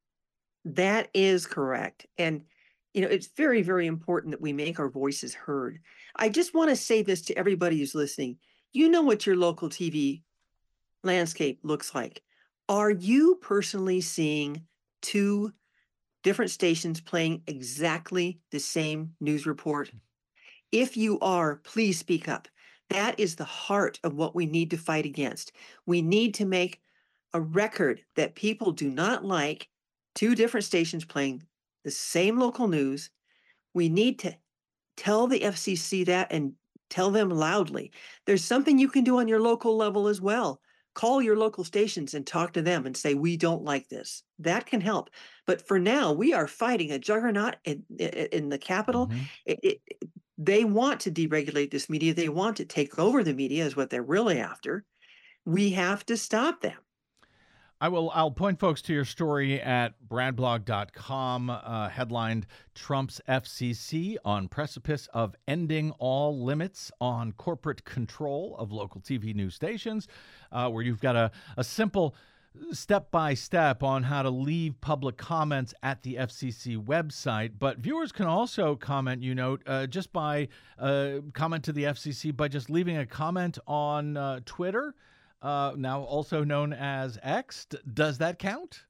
That is correct. And you know, it's very, very important that we make our voices heard. I just want to say this to everybody who's listening. You know what your local T V landscape looks like. Are you personally seeing two different stations playing exactly the same news report? If you are, please speak up. That is the heart of what we need to fight against. We need to make a record that people do not like two different stations playing the same local news. We need to tell the F C C that and tell them loudly. There's something you can do on your local level as well. Call your local stations and talk to them and say, we don't like this. That can help. But for now, we are fighting a juggernaut in, in the Capitol. Mhm. It, it, they want to deregulate this media. They want to take over the media is what they're really after. We have to stop them. I will. I'll point folks to your story at brad blog dot com, uh, headlined "Trump's F C C on Precipice of Ending All Limits on Corporate Control of Local T V News Stations," uh, where you've got a, a simple step-by-step on how to leave public comments at the F C C website. But viewers can also comment, you note, uh, just by uh, comment to the F C C by just leaving a comment on uh, Twitter. Uh, now also known as X. D- Does that count?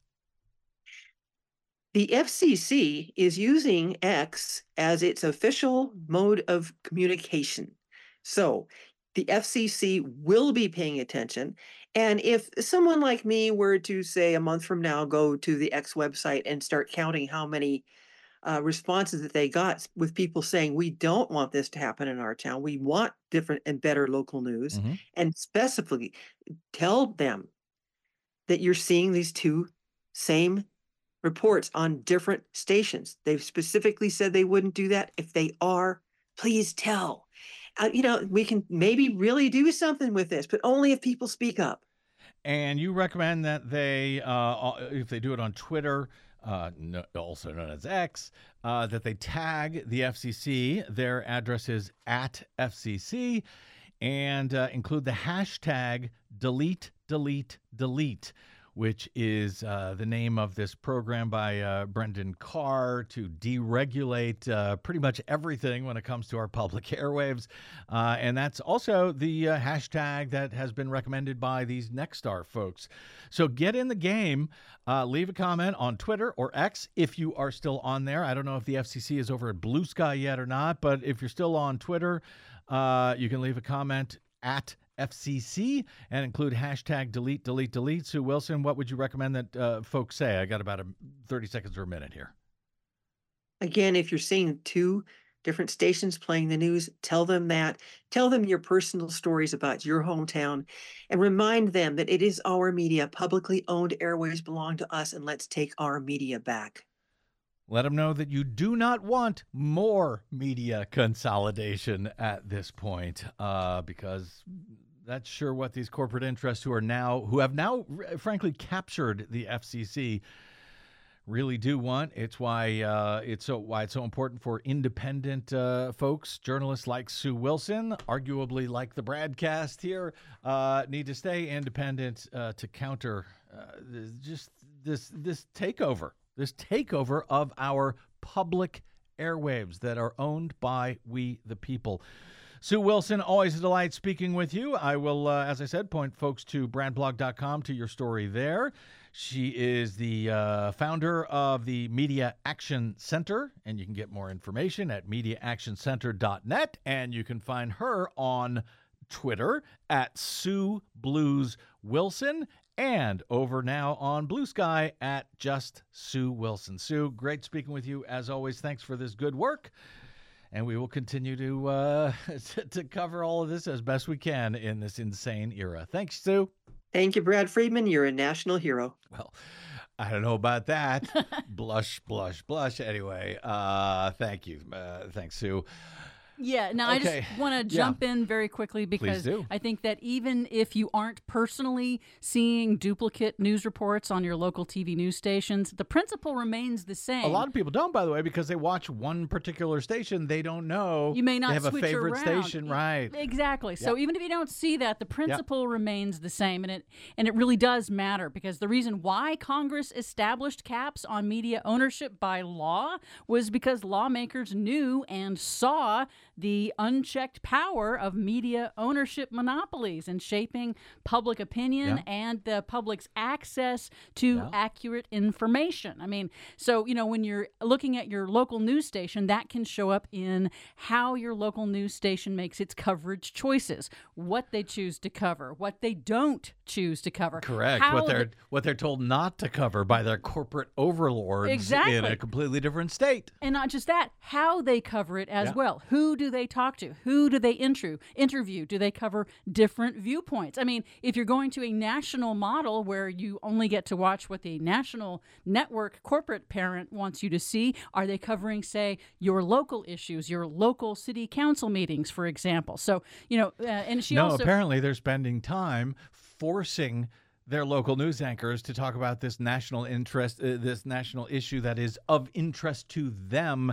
The F C C is using X as its official mode of communication. So the F C C will be paying attention. And if someone like me were to, say, a month from now, go to the X website and start counting how many uh, responses that they got with people saying, we don't want this to happen in our town. We want different and better local news, Mhm. and specifically tell them that you're seeing these two same reports on different stations. They've specifically said they wouldn't do that. If they are, please tell. uh, you know, we can maybe really do something with this, but only if people speak up. And you recommend that they, uh, if they do it on Twitter, uh, no, also known as X, uh, that they tag the F C C. Their address is at F C C, and uh, include the hashtag delete, delete, delete, which is uh, the name of this program by uh, Brendan Carr to deregulate uh, pretty much everything when it comes to our public airwaves. Uh, and that's also the uh, hashtag that has been recommended by these Nexstar folks. So get in the game. Uh, leave a comment on Twitter or X if you are still on there. I don't know if the F C C is over at Blue Sky yet or not, but if you're still on Twitter, uh, you can leave a comment at F C C and include hashtag delete, delete, delete. Sue Wilson, what would you recommend that uh, folks say? I got about a thirty seconds or a minute here. Again, if you're seeing two different stations playing the news, tell them that. Tell them your personal stories about your hometown and remind them that it is our media. Publicly owned airways belong to us, and let's take our media back. Let them know that you do not want more media consolidation at this point, uh, because that's sure what these corporate interests who are now, who have now, frankly, captured the F C C, really do want. It's why uh, it's so why it's so important for independent uh, folks, journalists like Sue Wilson, arguably like the broadcast here, uh, need to stay independent uh, to counter uh, just this this takeover. This takeover of our public airwaves that are owned by we the people. Sue Wilson, always a delight speaking with you. I will, uh, as I said, point folks to brad blog dot com to your story there. She is the uh, founder of the Media Action Center, and you can get more information at media action center dot net, and you can find her on Twitter at Sue Blues Wilson, and over now on Blue Sky at just Sue Wilson. Sue, great speaking with you as always. Thanks for this good work. And we will continue to, uh, to to cover all of this as best we can in this insane era. Thanks, Sue. Thank you, Brad Friedman. You're a national hero. Well, I don't know about that. Blush, blush, blush. Anyway, uh, thank you. Uh, thanks, Sue. Yeah, now Okay. I just want to Yeah. jump in very quickly because do. I think that even if you aren't personally seeing duplicate news reports on your local T V news stations, the principle remains the same. A lot of people don't, by the way, because they watch one particular station. They don't know. You may not They have switch a favorite around. station, right? Exactly. So Yeah. even if you don't see that, the principle remains the same, and it and it really does matter because the reason why Congress established caps on media ownership by law was because lawmakers knew and saw the unchecked power of media ownership monopolies in shaping public opinion Yeah. and the public's access to Yeah. accurate information. I mean, so, you know, when you're looking at your local news station, that can show up in how your local news station makes its coverage choices, what they choose to cover, what they don't choose to cover. Correct. how What they're the- what they're told not to cover by their corporate overlords Exactly. in a completely different state. And not just that, how they cover it as Yeah. well. Who do they talk to? Who do they intro- interview? Do they cover different viewpoints? I mean, if you're going to a national model where you only get to watch what the national network corporate parent wants you to see, are they covering, say, your local issues, your local city council meetings, for example? So, you know, uh, and she no, also... apparently they're spending time forcing their local news anchors to talk about this national interest, uh, this national issue that is of interest to them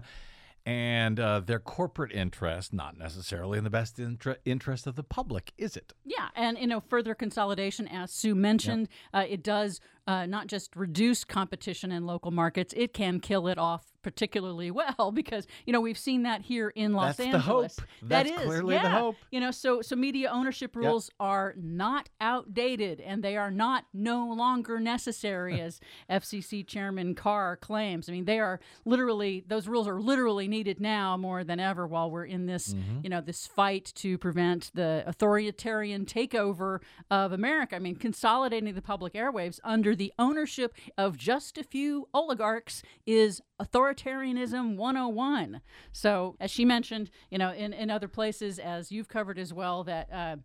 and uh, their corporate interest, not necessarily in the best inter- interest of the public, is it? Yeah, and you know, further consolidation, as Sue mentioned, uh, it does uh, not just reduce competition in local markets; it can kill it off particularly well because you know we've seen that here in Los That's the Angeles. hope. That That's is clearly the yeah. hope. You know, so so media ownership Yep. rules are not outdated and they are not no longer necessary, as F C C Chairman Carr claims. I mean, they are literally those rules are literally needed now more than ever while we're in this Mhm. you know this fight to prevent the authoritarian takeover of America. I mean, consolidating the public airwaves under the ownership of just a few oligarchs is authoritarianism one oh one. So, as she mentioned, you know, in, in other places, as you've covered as well, that uh,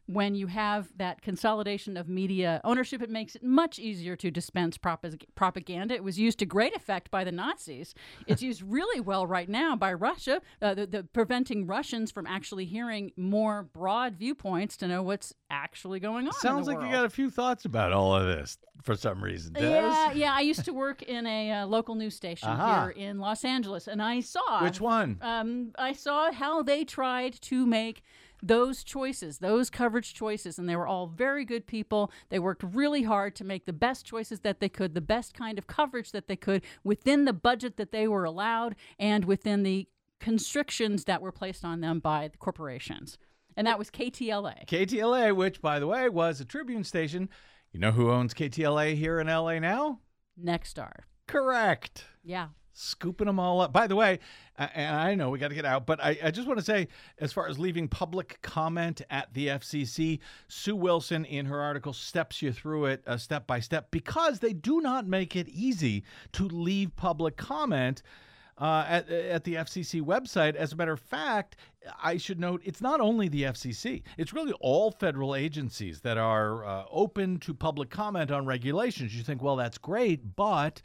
when you have that consolidation of media ownership, it makes it much easier to dispense propag- propaganda. It was used to great effect by the Nazis. It's used really well right now by Russia, uh, the, the preventing Russians from actually hearing more broad viewpoints to know what's actually going on. Sounds in the like world. you got a few thoughts about all of this for some reason, Des. Yeah, yeah. I used to work in a uh, local news station Aha. here in Los Angeles, and I saw Which one? Um, I saw how they tried to make those choices, those coverage choices, and they were all very good people. They worked really hard to make the best choices that they could, the best kind of coverage that they could within the budget that they were allowed and within the constrictions that were placed on them by the corporations. And that was K T L A. K T L A, which, by the way, was a Tribune station. You know who owns K T L A here in L A now? Nexstar. Correct. Yeah. Scooping them all up. By the way, uh, and I know we got to get out, but I, I just want to say, as far as leaving public comment at the F C C, Sue Wilson in her article steps you through it uh, step by step, because they do not make it easy to leave public comment uh, at, at the F C C website. As a matter of fact, I should note, it's not only the F C C. It's really all federal agencies that are uh, open to public comment on regulations. You think, well, that's great, but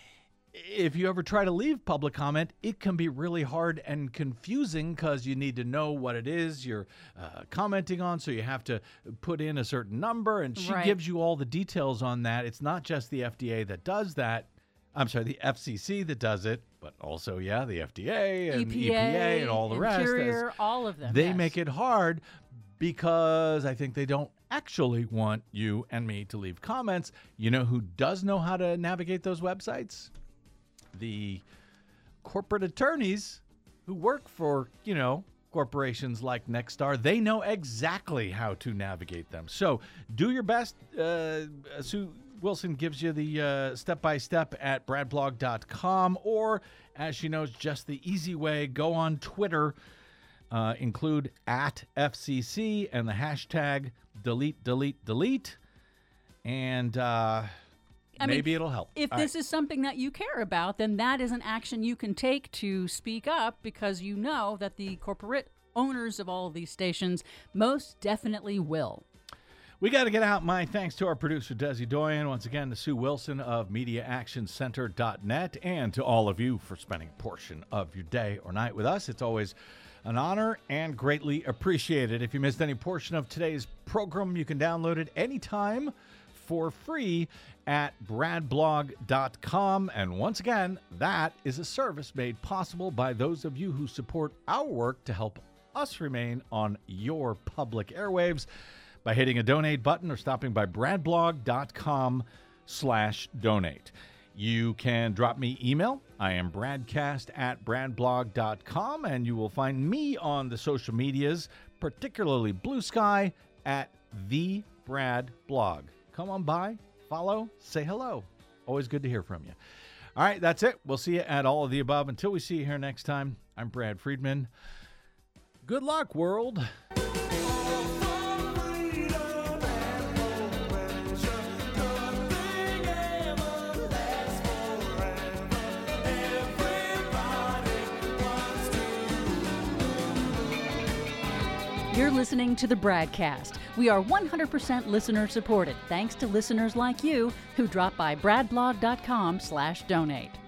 if you ever try to leave public comment, it can be really hard and confusing because you need to know what it is you're uh, commenting on, so you have to put in a certain number, and she Right. gives you all the details on that. It's not just the F D A that does that. I'm sorry, the F C C that does it, but also, yeah, the F D A and E P A, E P A and all the rest. Interior, as all of them. They yes. make it hard because I think they don't actually want you and me to leave comments. You know who does know how to navigate those websites? The corporate attorneys who work for, you know, corporations like Nexstar. They know exactly how to navigate them. So do your best. Uh, Sue Wilson gives you the uh, step-by-step at brad blog dot com, or, as she knows, just the easy way, go on Twitter, uh, include at F C C and the hashtag delete, delete, delete, and uh, I maybe mean, it'll help. If All this right. is something that you care about, then that is an action you can take to speak up, because you know that the corporate owners of all of these stations most definitely will. We got to get out. My thanks to our producer, Desi Doyen, once again to Sue Wilson of media action center dot net, and to all of you for spending a portion of your day or night with us. It's always an honor and greatly appreciated. If you missed any portion of today's program, you can download it anytime for free at brad blog dot com. And once again, that is a service made possible by those of you who support our work to help us remain on your public airwaves by hitting a donate button or stopping by brad blog dot com slash donate. You can drop me email. I am bradcast at brad blog dot com, and you will find me on the social medias, particularly Blue Sky, at the Brad Blog. Come on by, follow, say hello. Always good to hear from you. All right, that's it. We'll see you at all of the above. Until we see you here next time, I'm Brad Friedman. Good luck, world. You're listening to the Bradcast. We are one hundred percent listener supported, thanks to listeners like you who drop by brad blog dot com slash donate.